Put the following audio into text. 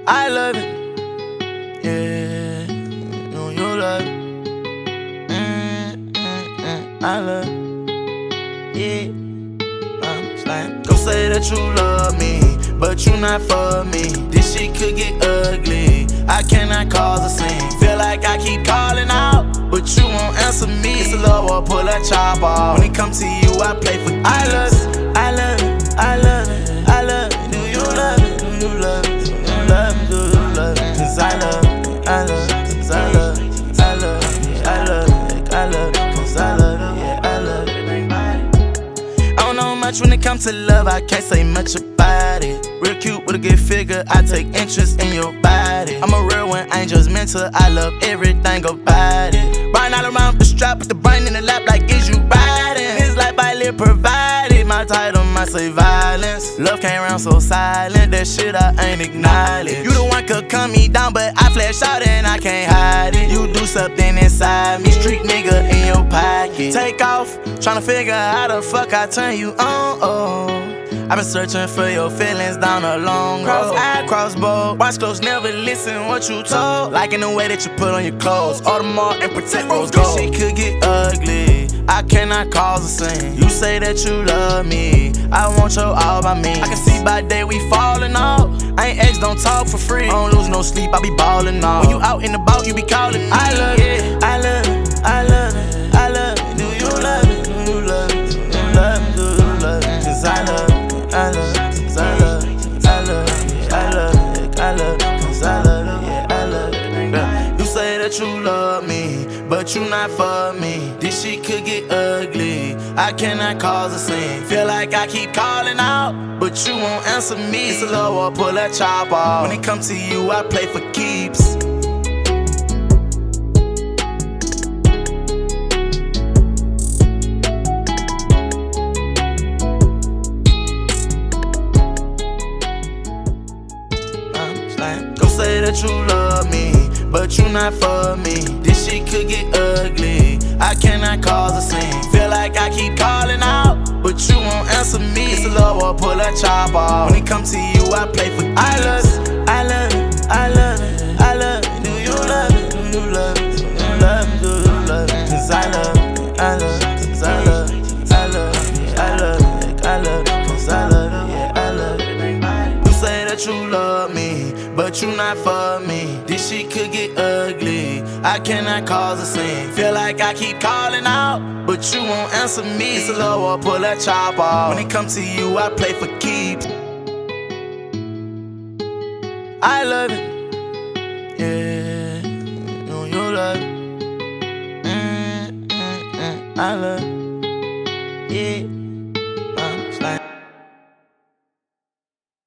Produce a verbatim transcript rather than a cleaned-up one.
I love it. Yeah, no, you love it. Mm, mm, mm, I love it. Yeah, I'm slime. Don't say that you love me, but you not for me. This shit could get ugly. I cannot cause a scene. Feel like I keep calling out, but you won't answer me. It's a love war, pull a chop off. When it comes to you, I play for keeps. I love it, I love it, I love it, I love it. Do you love it? Do you love it? Do you love it? Do you love it? Cause I love it, I love it, cause I love it, I love it, I love it, I love it, cause I love it, yeah, I love it. I don't know much when it comes to love, I can't say much about it. Real cute with a good figure, I take interest in your body. I'm a real one, I ain't just mental, I love everything about it. Riding all around the strap with the brain in the lap like is you riding. This life I live provided, my title might say violence. Love came around so silent, that shit I ain't acknowledge. You the one could cut me down, but I flash out and I can't hide it. You do something inside me, street nigga in your pocket. Take off, tryna figure out how the fuck I turn you on, oh. I've been searching for your feelings down a long road. Cross-eye, crossbow, watch close, never listen what you told. Liking the way that you put on your clothes, Audemars and protect rose gold. This shit could get ugly, I cannot cause a scene. You say that you love me, I want your all by me. I can see by day we falling off. I ain't ex, don't talk for free. I don't lose no sleep, I be ballin' off. When you out in the bout, you be calling me. I love it, I love it, I love it, I love it. Do you love it? Do you love it? Do you love it? Do you love it? Cause I love it. I love it, cause I love it, I love it, I love it, I love it, cause I love it, yeah, I love it. Yeah. You say that you love me, but you not for me. This shit could get ugly, I cannot cause a scene. Feel like I keep calling out, but you won't answer me. It's a love war, pull a chop off. When it comes to you, I play for keeps. Don't say that you love me, but you not for me. This shit could get ugly, I cannot cause a scene. Feel like I keep calling out, but you won't answer me. It's a love war, pull a chop off. When it comes to you, I play for keeps. I love it, I love it, I love it, I love it. Do you love it? Do you love it? Do you love it? Do you love it? Cause I love it, I love it, cause I love it, I love it, I love it, I love it, cause I love it, yeah, I love it. You say that you love me, but you not for me. This shit could get ugly, I cannot cause a scene. Feel like I keep calling out, but you won't answer me. It's a love war, pull a chop off. When it comes to you, I play for keeps. I love it, yeah, no, you love it. Mm, mm, mm, I love it, yeah.